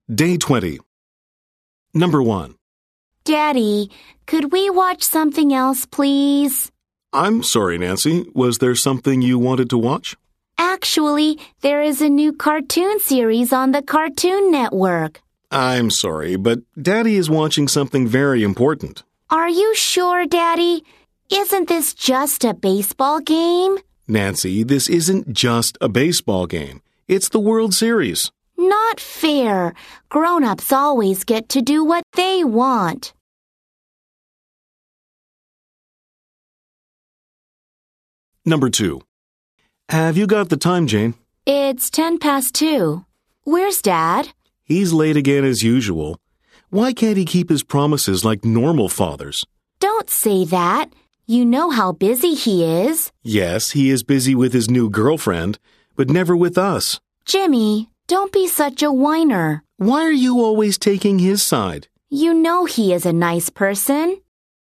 Day 20. Number 1. Daddy, could we watch something else, please? I'm sorry, Nancy. Was there something you wanted to watch? Actually, there is a new cartoon series on the Cartoon Network. I'm sorry, but Daddy is watching something very important. Are you sure, Daddy? Isn't this just a baseball game? Nancy, this isn't just a baseball game. It's the World Series. Not fair. Grown-ups always get to do what they want. Number 2. Have you got the time, Jane? It's 2:10. Where's Dad? He's late again as usual. Why can't he keep his promises like normal fathers? Don't say that. You know how busy he is. Yes, he is busy with his new girlfriend, but never with us. Jimmy, don't be such a whiner. Why are you always taking his side? You know he is a nice person.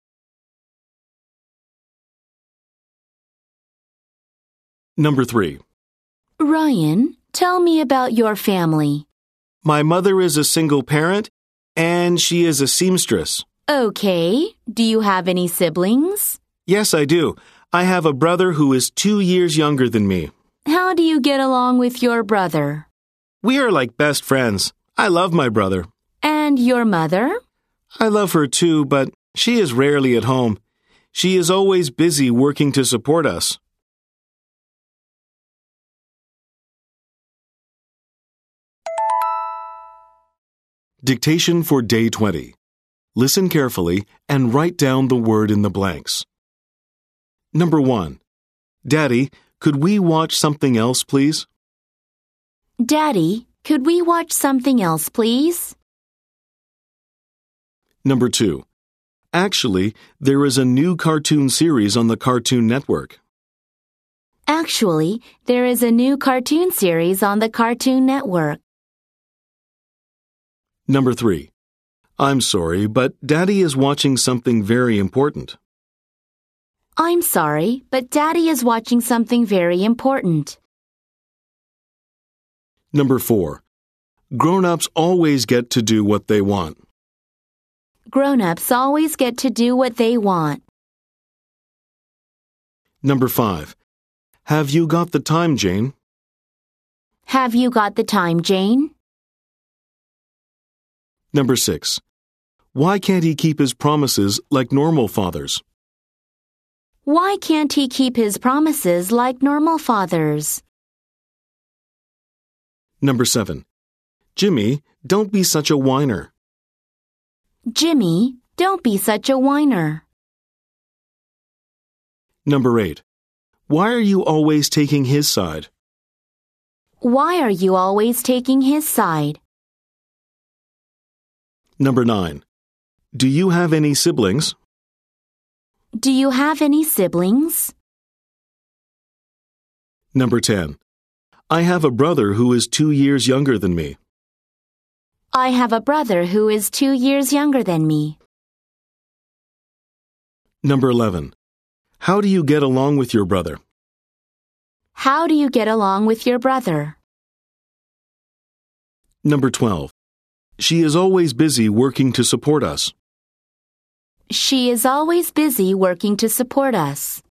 Number 3. Ryan, tell me about your family. My mother is a single parent, and she is a seamstress. Okay. Do you have any siblings? Yes, I do. I have a brother who is 2 years younger than me. How do you get along with your brother? We are like best friends. I love my brother. And your mother? I love her too, but she is rarely at home. She is always busy working to support us. Dictation for Day 20. Listen carefully and write down the word in the blanks. Number 1. Daddy, could we watch something else, please? Daddy, could we watch something else, please? Number 2. Actually, there is a new cartoon series on the Cartoon Network. Actually, there is a new cartoon series on the Cartoon Network. Number 3. I'm sorry, but Daddy is watching something very important. I'm sorry, but Daddy is watching something very important. Number 4. Grown-ups always get to do what they want. Grown-ups always get to do what they want. Number 5. Have you got the time, Jane? Have you got the time, Jane? Number 6. Why can't he keep his promises like normal fathers? Why can't he keep his promises like normal fathers? Number 7. Jimmy, don't be such a whiner. Jimmy, don't be such a whiner. Number 8. Why are you always taking his side? Why are you always taking his side? Number 9. Do you have any siblings? Do you have any siblings? Number 10. I have a brother who is 2 years younger than me. I have a brother who is 2 years younger than me. Number 11. How do you get along with your brother? How do you get along with your brother? Number 12. She is always busy working to support us. She is always busy working to support us.